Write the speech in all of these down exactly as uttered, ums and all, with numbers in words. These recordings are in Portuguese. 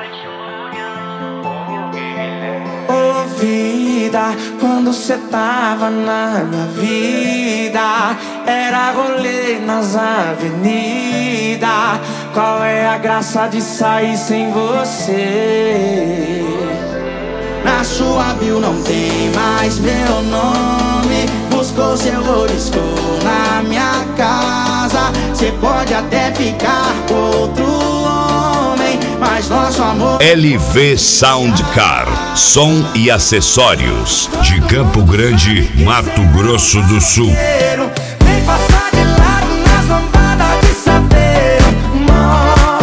Ô vida, quando cê tava na minha vida, era rolê nas avenidas. Qual é a graça de sair sem você? Na sua bio não tem mais meu nome. Buscou seu riscou na minha casa. Cê pode até ficar com outro homem, mas nosso amor... L V Soundcar, som e acessórios, de Campo Grande, Mato Grosso do Sul. Vem passar de lado nas lambadas de saveiro. Mó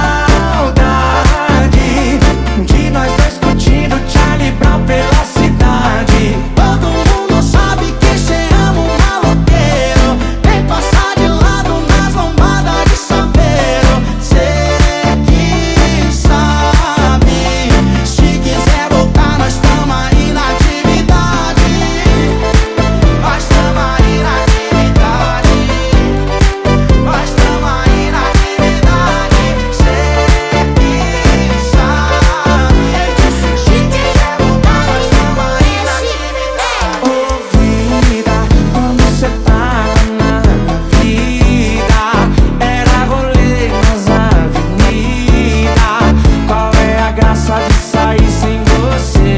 saudade de nós dois curtindo Charlie Brown pela cidade. Todo mundo sabe que cê ama um maloqueiro. Vem passar de lado nas lambadas de saveiro. Cê que sabe, se quiser voltar nós tamo aí na atividade. Nós tamo aí na atividade. Nós tamo aí na atividade. Cê que sabe, se quiser voltar nós tamo aí na atividade. Ô vida, quando cê tava na minha vida, era rolê nas avenidas. Qual é a graça de sair sem você?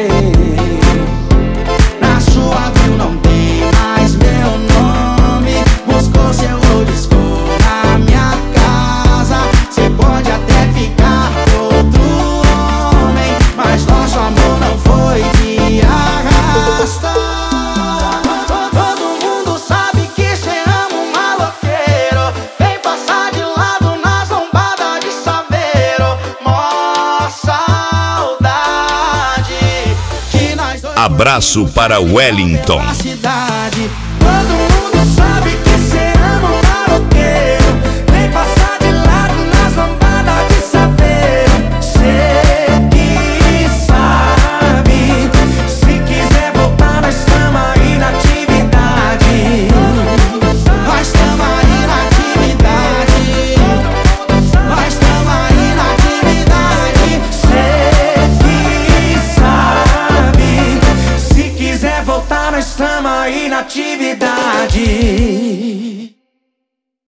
Na sua bio não tem mais meu nome. Buscou seu riscou na minha casa. Cê pode até ficar com outro homem, mas nosso amor não foi de arrasta. Todo mundo sabe que cê ama um maloqueiro. Vem passar de lado nas lombadas de saveiro. Mó saudade que nós dois Abraço para Wellington. pela cidade. Todo mundo sabe que cê ama um maloqueiro. Vem passar de lado nas lambadas de saveiro. Cê que sabe, se quiser voltar nós tamo aí na atividade. Nós tamo aí na atividade. Nós tamo aí na atividade. Cê que sabe, se quiser voltar nós tamo aí na atividade.